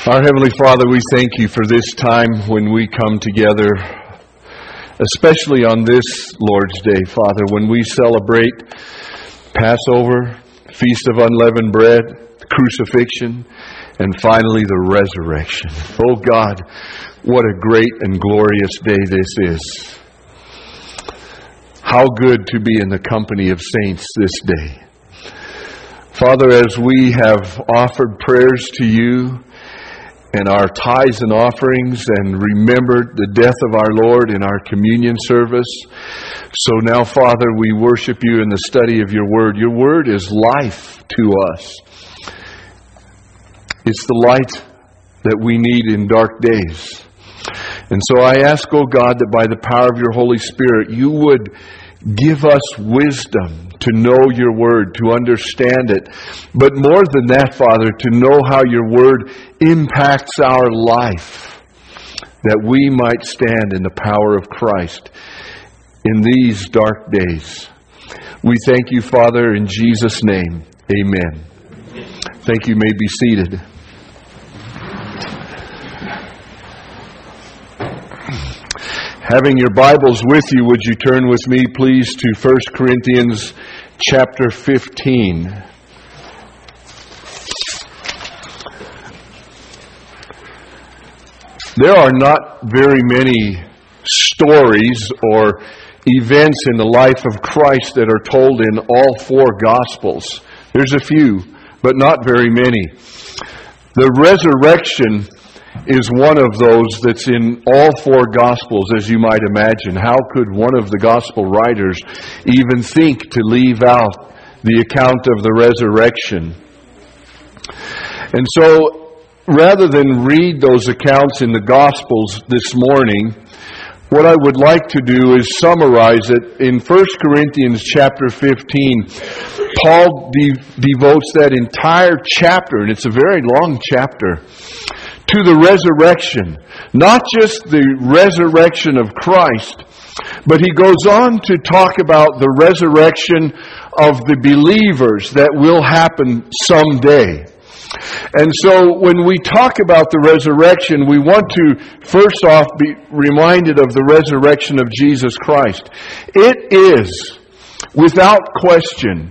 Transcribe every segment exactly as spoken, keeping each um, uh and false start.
Our Heavenly Father, we thank you for this time when we come together, especially on this Lord's Day, Father, when we celebrate Passover, Feast of Unleavened Bread, crucifixion, and finally the resurrection. Oh God, what a great and glorious day this is. How good to be in the company of saints this day. Father, as we have offered prayers to you, and our tithes and offerings, and remembered the death of our Lord in our communion service. So now, Father, we worship you in the study of your word. Your word is life to us. It's the light that we need in dark days. And so I ask, oh God, that by the power of your Holy Spirit, you would give us wisdom to know your word, to understand it. But more than that, Father, to know how your word impacts our life, that we might stand in the power of Christ in these dark days. We thank you, Father, in Jesus' name. Amen. Thank you. You may be seated. Having your Bibles with you, would you turn with me, please, to First Corinthians chapter fifteen. There are not very many stories or events in the life of Christ that are told in all four Gospels. There's a few, but not very many. The resurrection is one of those that's in all four Gospels, as you might imagine. How could one of the Gospel writers even think to leave out the account of the resurrection? And so, rather than read those accounts in the Gospels this morning, what I would like to do is summarize it in First Corinthians chapter fifteen. Paul de- devotes that entire chapter, and it's a very long chapter, to the resurrection. Not just the resurrection of Christ, but he goes on to talk about the resurrection of the believers that will happen someday. And so when we talk about the resurrection, we want to first off be reminded of the resurrection of Jesus Christ. It is, without question,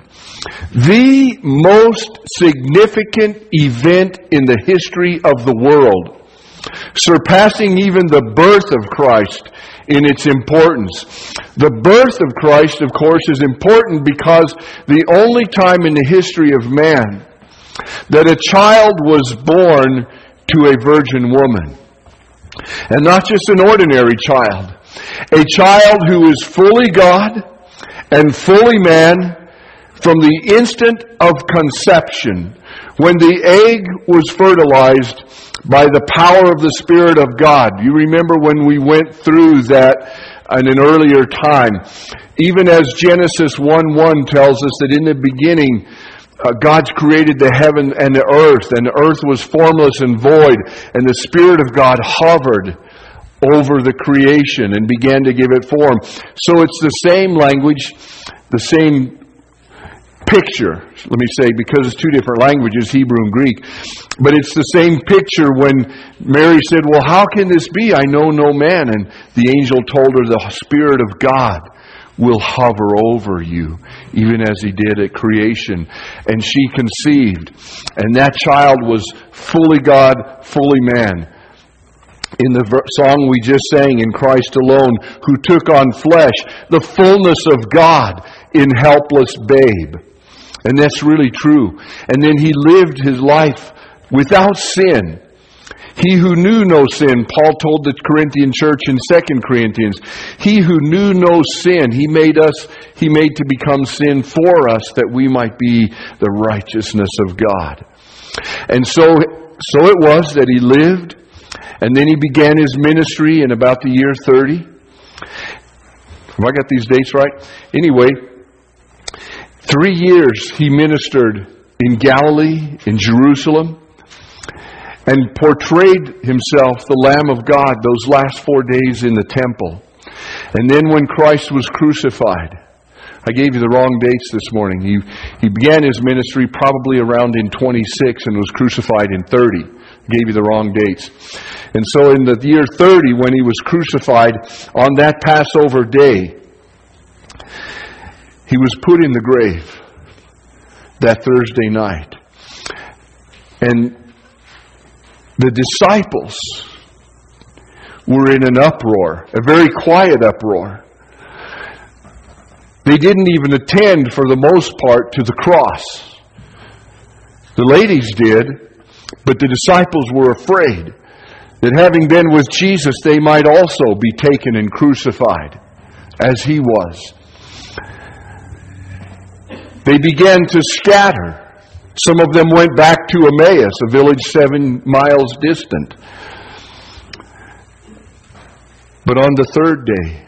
the most significant event in the history of the world, surpassing even the birth of Christ in its importance. The birth of Christ, of course, is important because the only time in the history of man that a child was born to a virgin woman. And not just an ordinary child. A child who is fully God and fully man from the instant of conception, when the egg was fertilized by the power of the Spirit of God. You remember when we went through that in an earlier time. Even as Genesis one one tells us that in the beginning, uh, God's created the heaven and the earth, and the earth was formless and void, and the Spirit of God hovered over the creation and began to give it form. So it's the same language, the same picture, let me say, because it's two different languages, Hebrew and Greek. But it's the same picture when Mary said, well, how can this be? I know no man. And the angel told her, the Spirit of God will hover over you, even as he did at creation. And she conceived. And that child was fully God, fully man. In the song we just sang, In Christ Alone, who took on flesh, the fullness of God in helpless babe. And that's really true. And then he lived his life without sin. He who knew no sin, Paul told the Corinthian church in Second Corinthians, he who knew no sin, he made us, he made to become sin for us that we might be the righteousness of God. And so, so it was that he lived, and then he began his ministry in about the year thirty. Have I got these dates right? Anyway, Three years he ministered in Galilee, in Jerusalem, and portrayed himself, the Lamb of God, those last four days in the temple. And then when Christ was crucified, I gave you the wrong dates this morning. He, he began his ministry probably around in twenty-six and was crucified in thirty. I gave you the wrong dates. And so in the year thirty, when he was crucified on that Passover day, he was put in the grave that Thursday night. And the disciples were in an uproar, a very quiet uproar. They didn't even attend, for the most part, to the cross. The ladies did, but the disciples were afraid that having been with Jesus, they might also be taken and crucified, as he was. They began to scatter. Some of them went back to Emmaus, a village seven miles distant. But on the third day,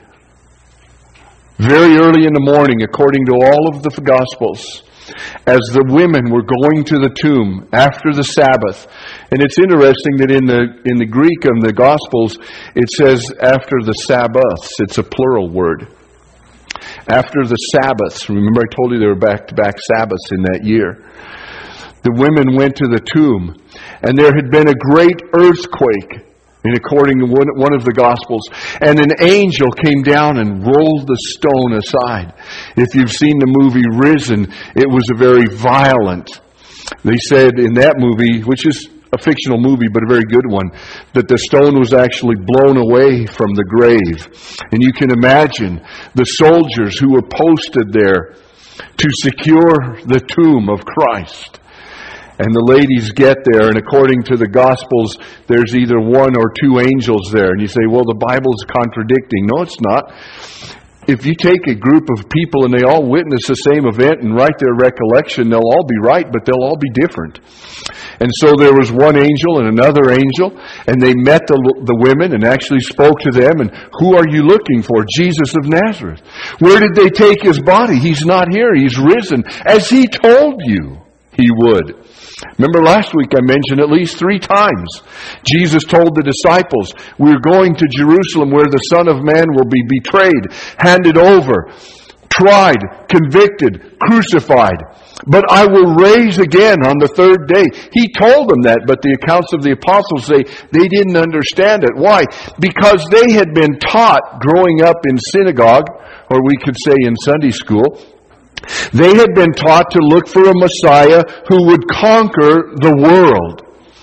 very early in the morning, according to all of the Gospels, as the women were going to the tomb after the Sabbath, and it's interesting that in the in the Greek of the Gospels, it says after the Sabbaths. It's a plural word. After the Sabbaths. Remember I told you there were back-to-back Sabbaths in that year. The women went to the tomb, and there had been a great earthquake, and according to one, one of the Gospels, and an angel came down and rolled the stone aside. If you've seen the movie Risen, it was a very violent. They said in that movie, which is a fictional movie, but a very good one, that the stone was actually blown away from the grave. And you can imagine the soldiers who were posted there to secure the tomb of Christ. And the ladies get there, and according to the Gospels, there's either one or two angels there. And you say, well, the Bible's contradicting. No, it's not. If you take a group of people and they all witness the same event and write their recollection, they'll all be right, but they'll all be different. And so there was one angel and another angel, and they met the, the women and actually spoke to them. And who are you looking for? Jesus of Nazareth. Where did they take his body? He's not here. He's risen, as he told you he would. Remember last week I mentioned at least three times Jesus told the disciples, we're going to Jerusalem where the Son of Man will be betrayed, handed over, tried, convicted, crucified. But I will raise again on the third day. He told them that, but the accounts of the apostles say they didn't understand it. Why? Because they had been taught growing up in synagogue, or we could say in Sunday school, they had been taught to look for a Messiah who would conquer the world.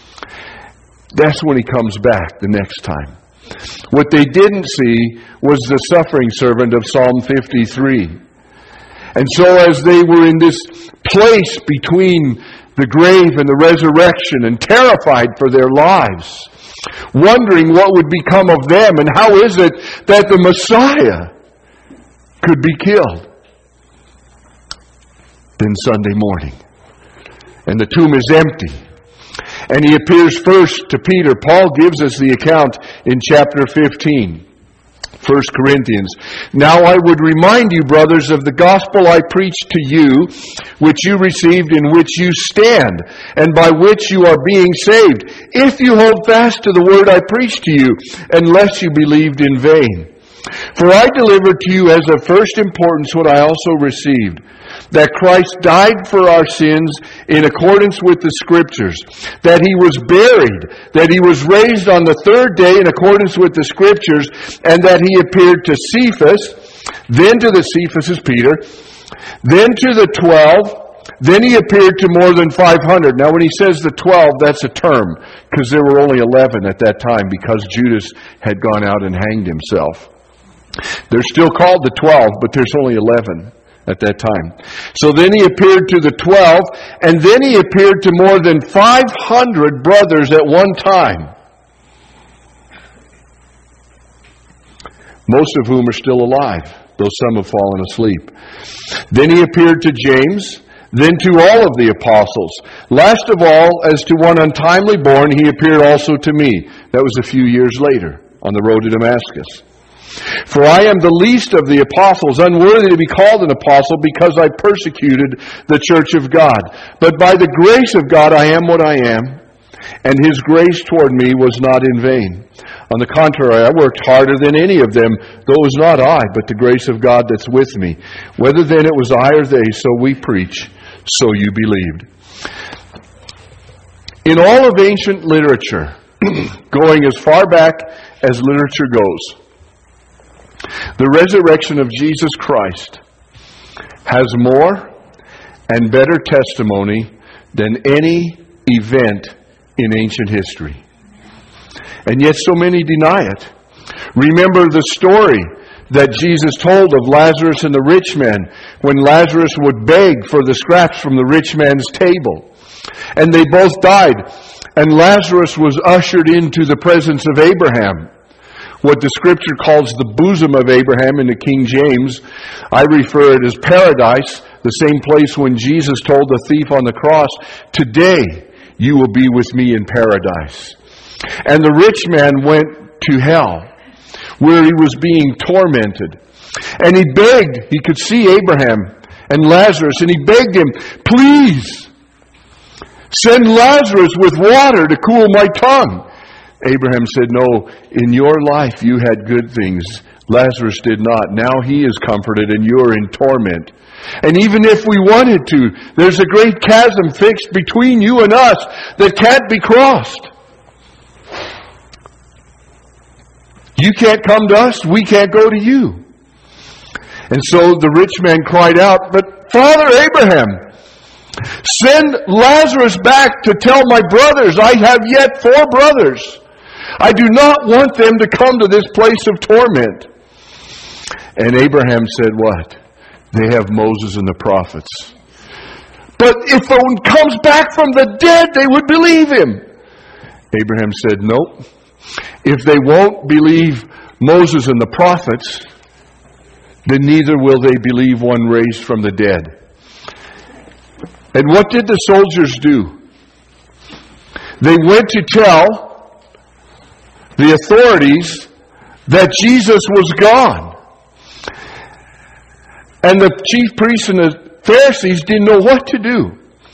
That's when he comes back the next time. What they didn't see was the suffering servant of Psalm fifty-three. And so as they were in this place between the grave and the resurrection and terrified for their lives, wondering what would become of them and how is it that the Messiah could be killed. Then Sunday morning, and the tomb is empty, and he appears first to Peter. Paul gives us the account in chapter fifteen, First Corinthians. Now I would remind you, brothers, of the gospel I preached to you, which you received, in which you stand, and by which you are being saved, if you hold fast to the word I preached to you, unless you believed in vain. For I delivered to you as of first importance what I also received, that Christ died for our sins in accordance with the Scriptures, that he was buried, that he was raised on the third day in accordance with the Scriptures, and that he appeared to Cephas, then to the Cephas is Peter, then to the twelve, then he appeared to more than five hundred. Now when he says the twelve, that's a term, because there were only eleven at that time, because Judas had gone out and hanged himself. They're still called the twelve, but there's only eleven at that time. So then he appeared to the twelve, and then he appeared to more than five hundred brothers at one time, most of whom are still alive, though some have fallen asleep. Then he appeared to James, then to all of the apostles. Last of all, as to one untimely born, he appeared also to me. That was a few years later on the road to Damascus. For I am the least of the apostles, unworthy to be called an apostle, because I persecuted the church of God. But by the grace of God I am what I am, and His grace toward me was not in vain. On the contrary, I worked harder than any of them, though it was not I, but the grace of God that's with me. Whether then it was I or they, so we preach, so you believed. In all of ancient literature, going as far back as literature goes, the resurrection of Jesus Christ has more and better testimony than any event in ancient history. And yet so many deny it. Remember the story that Jesus told of Lazarus and the rich man, when Lazarus would beg for the scraps from the rich man's table. And they both died. And Lazarus was ushered into the presence of Abraham, what the Scripture calls the bosom of Abraham in the King James. I refer it as paradise, the same place when Jesus told the thief on the cross, "Today you will be with me in paradise." And the rich man went to hell, where he was being tormented. And he begged, he could see Abraham and Lazarus, and he begged him, "Please, send Lazarus with water to cool my tongue." Abraham said, "No, in your life you had good things. Lazarus did not. Now he is comforted and you are in torment. And even if we wanted to, there's a great chasm fixed between you and us that can't be crossed. You can't come to us, we can't go to you." And so the rich man cried out, "But Father Abraham, send Lazarus back to tell my brothers, I have yet four brothers. I do not want them to come to this place of torment." And Abraham said, "What? They have Moses and the prophets. But if one comes back from the dead, they would believe him." Abraham said, "Nope. If they won't believe Moses and the prophets, then neither will they believe one raised from the dead." And what did the soldiers do? They went to tell the authorities that Jesus was gone. And the chief priests and the Pharisees didn't know what to do.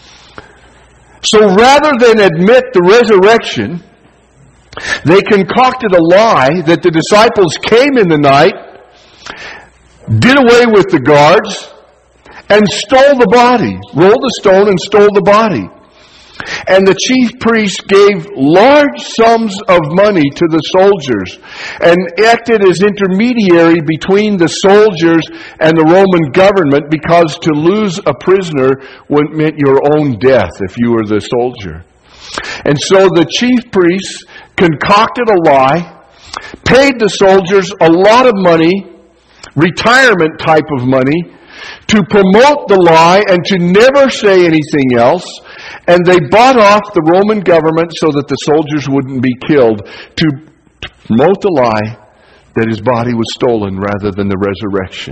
So rather than admit the resurrection, they concocted a lie that the disciples came in the night, did away with the guards, and stole the body, rolled a stone and stole the body. And the chief priests gave large sums of money to the soldiers and acted as intermediary between the soldiers and the Roman government, because to lose a prisoner meant your own death if you were the soldier. And so the chief priests concocted a lie, paid the soldiers a lot of money, retirement type of money, to promote the lie and to never say anything else. And they bought off the Roman government so that the soldiers wouldn't be killed, to promote the lie that his body was stolen rather than the resurrection.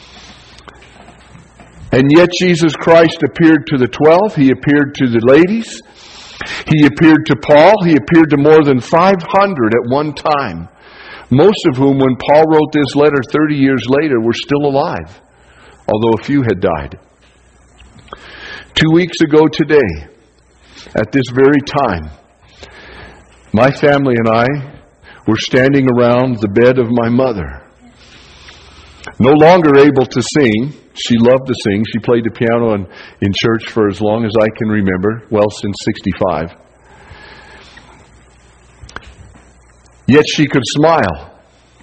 And yet Jesus Christ appeared to the twelve. He appeared to the ladies. He appeared to Paul. He appeared to more than five hundred at one time. Most of whom, when Paul wrote this letter thirty years later, were still alive, although a few had died. Two weeks ago today, at this very time, my family and I were standing around the bed of my mother. No longer able to sing. She loved to sing. She played the piano in, in church for as long as I can remember. Well, since sixty-five. Yet she could smile.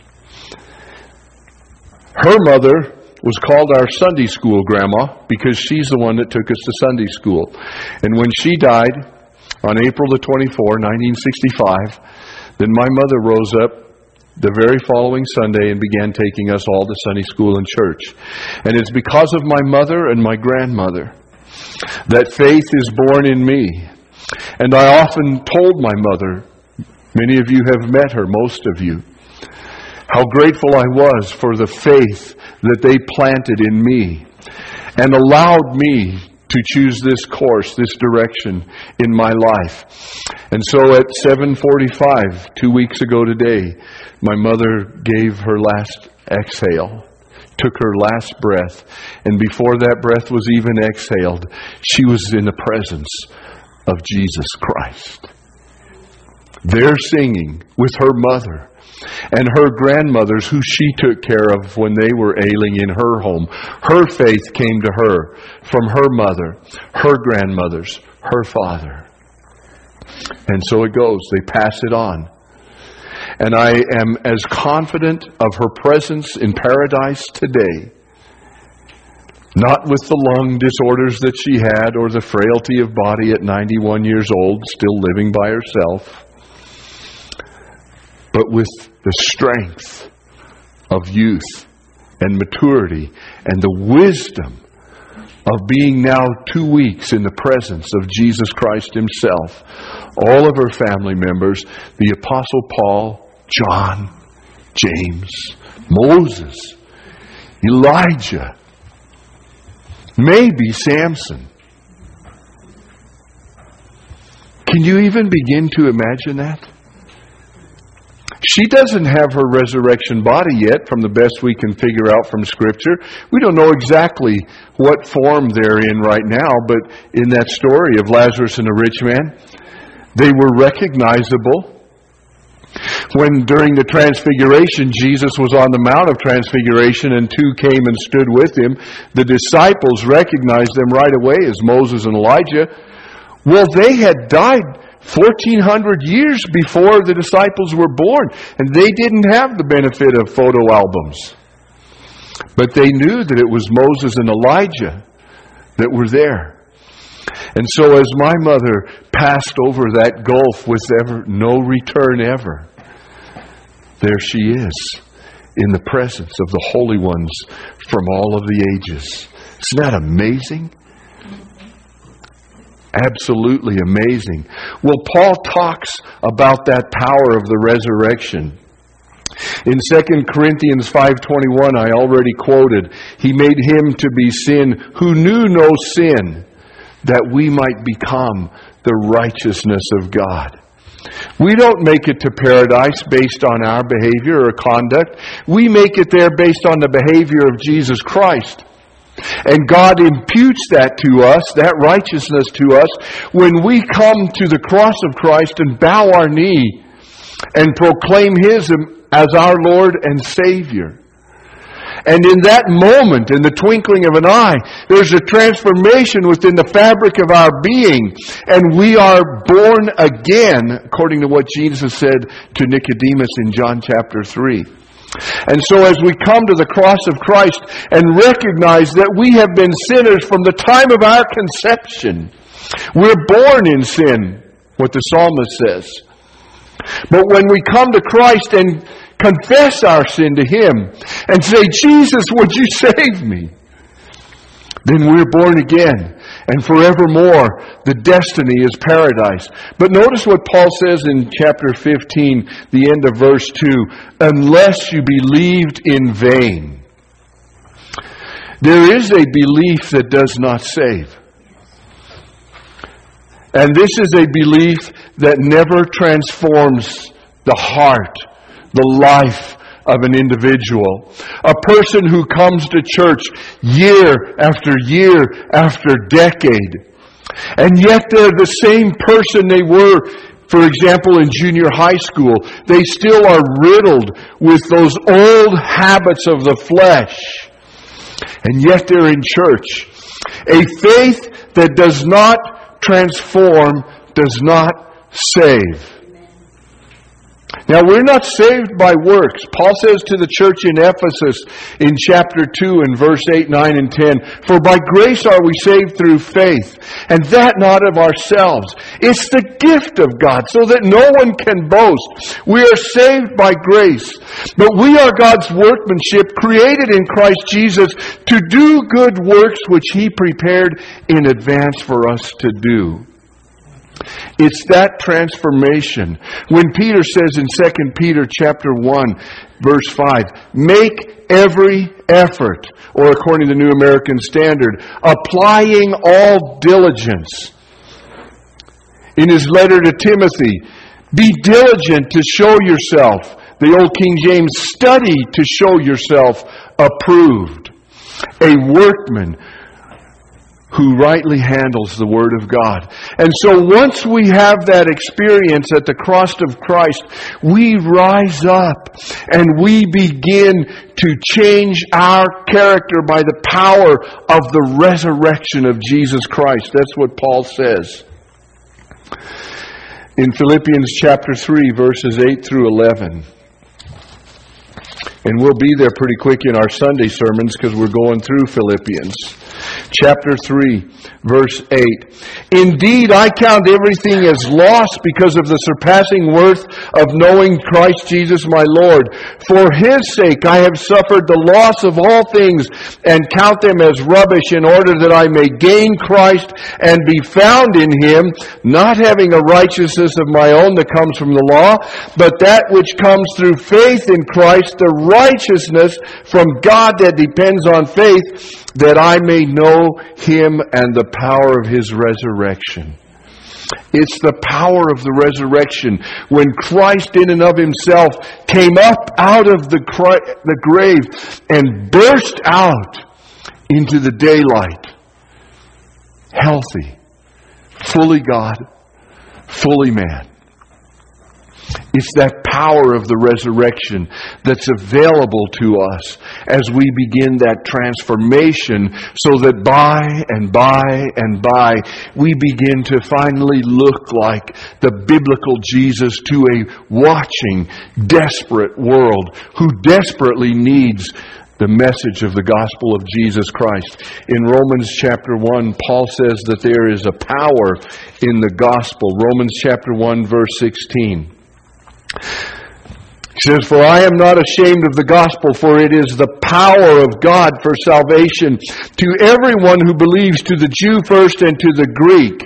Her mother was called our Sunday school grandma because she's the one that took us to Sunday school. And when she died on April the twenty-fourth, nineteen sixty-five, then my mother rose up the very following Sunday and began taking us all to Sunday school and church. And it's because of my mother and my grandmother that faith is born in me. And I often told my mother, many of you have met her, most of you, how grateful I was for the faith that they planted in me and allowed me to choose this course, this direction in my life. And so at seven forty-five, two weeks ago today, my mother gave her last exhale, took her last breath, and before that breath was even exhaled, she was in the presence of Jesus Christ. There singing with her mother and her grandmothers who she took care of when they were ailing in her home. Her faith came to her from her mother, her grandmothers, her father. And so it goes. They pass it on. And I am as confident of her presence in paradise today, not with the lung disorders that she had or the frailty of body at ninety-one years old, still living by herself, but with the strength of youth and maturity and the wisdom of being now two weeks in the presence of Jesus Christ Himself. All of her family members, the Apostle Paul, John, James, Moses, Elijah, maybe Samson. Can you even begin to imagine that? She doesn't have her resurrection body yet, from the best we can figure out from Scripture. We don't know exactly what form they're in right now, but in that story of Lazarus and the rich man, they were recognizable. When during the Transfiguration, Jesus was on the Mount of Transfiguration and two came and stood with Him, the disciples recognized them right away as Moses and Elijah. Well, they had died fourteen hundred years before the disciples were born, and they didn't have the benefit of photo albums. But they knew that it was Moses and Elijah that were there. And so as my mother passed over that gulf with ever no return ever, there she is in the presence of the holy ones from all of the ages. Isn't that amazing? Absolutely amazing. Well, Paul talks about that power of the resurrection. In Second Corinthians five twenty-one, I already quoted, He made Him to be sin who knew no sin, that we might become the righteousness of God. We don't make it to paradise based on our behavior or conduct. We make it there based on the behavior of Jesus Christ. And God imputes that to us, that righteousness to us, when we come to the cross of Christ and bow our knee and proclaim His as our Lord and Savior. And in that moment, in the twinkling of an eye, there's a transformation within the fabric of our being, and we are born again, according to what Jesus said to Nicodemus in John chapter three. And so as we come to the cross of Christ and recognize that we have been sinners from the time of our conception, we're born in sin, what the psalmist says. But when we come to Christ and confess our sin to Him and say, Jesus, would you save me? Then we're born again. And forevermore, the destiny is paradise. But notice what Paul says in chapter fifteen, the end of verse two. Unless you believed in vain. There is a belief that does not save. And this is a belief that never transforms the heart, the life of an individual. A person who comes to church year after year after decade, and yet they're the same person they were, for example, in junior high school. They still are riddled with those old habits of the flesh, and yet they're in church. A faith that does not transform does not save. Now, we're not saved by works. Paul says to the church in Ephesus in chapter two and verse eight, nine, and ten, For by grace are we saved through faith, and that not of ourselves. It's the gift of God, so that no one can boast. We are saved by grace, but we are God's workmanship, created in Christ Jesus to do good works which He prepared in advance for us to do. It's that transformation. When Peter says in Second Peter chapter one, verse five, make every effort, or according to the New American Standard, applying all diligence. In his letter to Timothy, be diligent to show yourself. The old King James, study to show yourself approved. A workman who rightly handles the Word of God. And so once we have that experience at the cross of Christ, we rise up and we begin to change our character by the power of the resurrection of Jesus Christ. That's what Paul says. In Philippians chapter three, verses eight through eleven. And we'll be there pretty quick in our Sunday sermons because we're going through Philippians. Chapter three, verse eight. Indeed, I count everything as loss because of the surpassing worth of knowing Christ Jesus my Lord. For His sake I have suffered the loss of all things and count them as rubbish in order that I may gain Christ and be found in Him, not having a righteousness of my own that comes from the law, but that which comes through faith in Christ, the righteousness from God that depends on faith, that I may know Him and the power of His resurrection. It's the power of the resurrection. When Christ in and of Himself came up out of the, the grave and burst out into the daylight, healthy, fully God, fully man. It's that power of the resurrection that's available to us as we begin that transformation, so that by and by and by we begin to finally look like the biblical Jesus to a watching, desperate world who desperately needs the message of the gospel of Jesus Christ. In Romans chapter one, Paul says that there is a power in the gospel. Romans chapter one, verse sixteen. He says, for I am not ashamed of the gospel, for it is the power of God for salvation to everyone who believes, to the Jew first and to the Greek.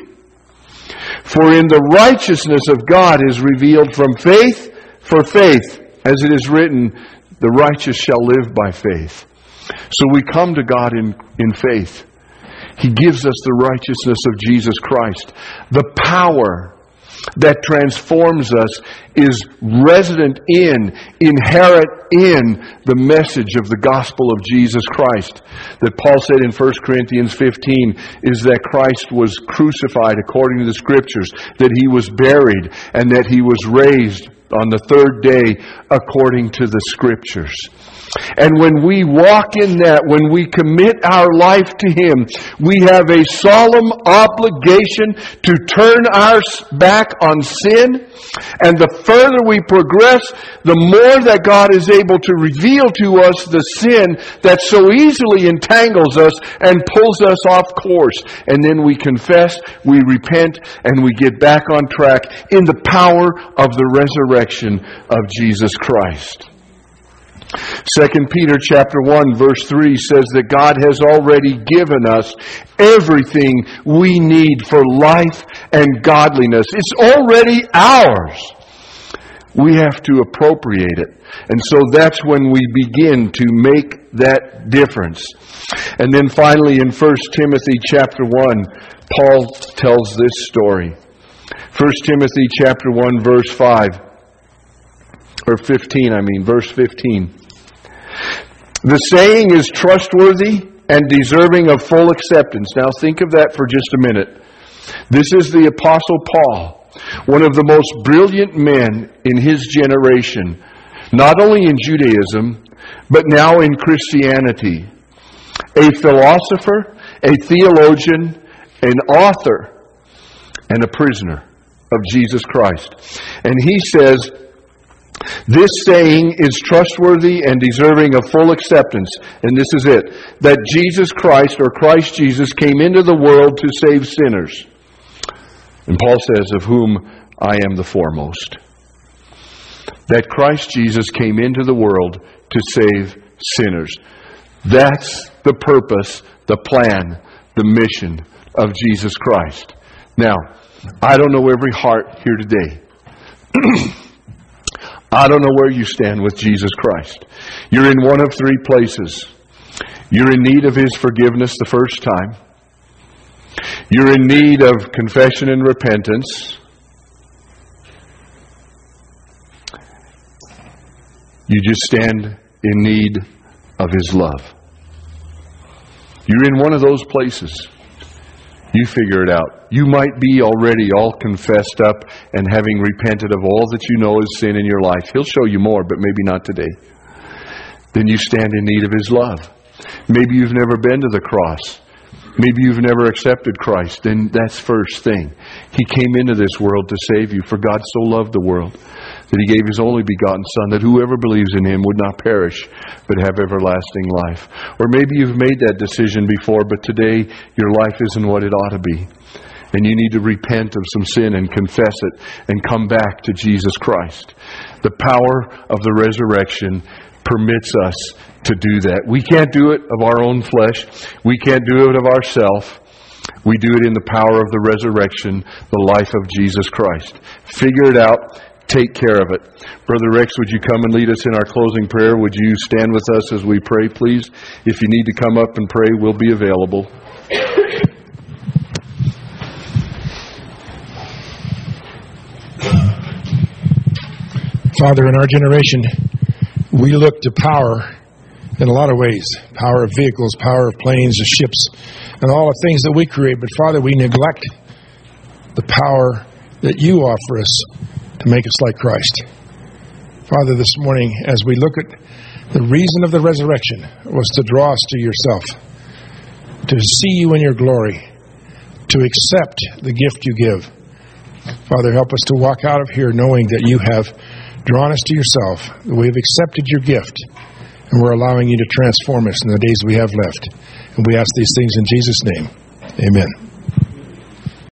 For in the righteousness of God is revealed from faith for faith, as it is written, the righteous shall live by faith. So we come to God in, in faith. He gives us the righteousness of Jesus Christ. The power that transforms us is resident in, inherent in the message of the gospel of Jesus Christ. That Paul said in First Corinthians fifteen is that Christ was crucified according to the Scriptures, that He was buried, and that He was raised on the third day according to the Scriptures. And when we walk in that, when we commit our life to Him, we have a solemn obligation to turn our back on sin. And the further we progress, the more that God is able to reveal to us the sin that so easily entangles us and pulls us off course. And then we confess, we repent, and we get back on track in the power of the resurrection of Jesus Christ. Second Peter chapter one, verse three says that God has already given us everything we need for life and godliness. It's already ours. We have to appropriate it. And so that's when we begin to make that difference. And then finally in First Timothy chapter one, Paul tells this story. First Timothy chapter one, verse five. Or fifteen, I mean, verse fifteen. The saying is trustworthy and deserving of full acceptance. Now think of that for just a minute. This is the Apostle Paul, one of the most brilliant men in his generation, not only in Judaism, but now in Christianity. A philosopher, a theologian, an author, and a prisoner of Jesus Christ. And he says, this saying is trustworthy and deserving of full acceptance. And this is it. That Jesus Christ, or Christ Jesus, came into the world to save sinners. And Paul says, of whom I am the foremost. That Christ Jesus came into the world to save sinners. That's the purpose, the plan, the mission of Jesus Christ. Now, I don't know every heart here today. I don't know where you stand with Jesus Christ. You're in one of three places. You're in need of His forgiveness the first time. You're in need of confession and repentance. You just stand in need of His love. You're in one of those places. You figure it out. You might be already all confessed up and having repented of all that you know is sin in your life. He'll show you more, but maybe not today. Then you stand in need of His love. Maybe you've never been to the cross. Maybe you've never accepted Christ. Then that's first thing. He came into this world to save you. For God so loved the world that He gave His only begotten Son, that whoever believes in Him would not perish, but have everlasting life. Or maybe you've made that decision before, but today your life isn't what it ought to be. And you need to repent of some sin and confess it and come back to Jesus Christ. The power of the resurrection permits us to do that. We can't do it of our own flesh. We can't do it of ourselves. We do it in the power of the resurrection, the life of Jesus Christ. Figure it out. Take care of it. Brother Rex, would you come and lead us in our closing prayer? Would you stand with us as we pray, please? If you need to come up and pray, we'll be available. Father, in our generation, we look to power in a lot of ways. Power of vehicles, power of planes, of ships, and all the things that we create. But Father, we neglect the power that you offer us to make us like Christ. Father, this morning, as we look at the reason of the resurrection was to draw us to yourself, to see you in your glory, to accept the gift you give. Father, help us to walk out of here knowing that you have drawn us to yourself, that we have accepted your gift, and we're allowing you to transform us in the days we have left. And we ask these things in Jesus' name. Amen.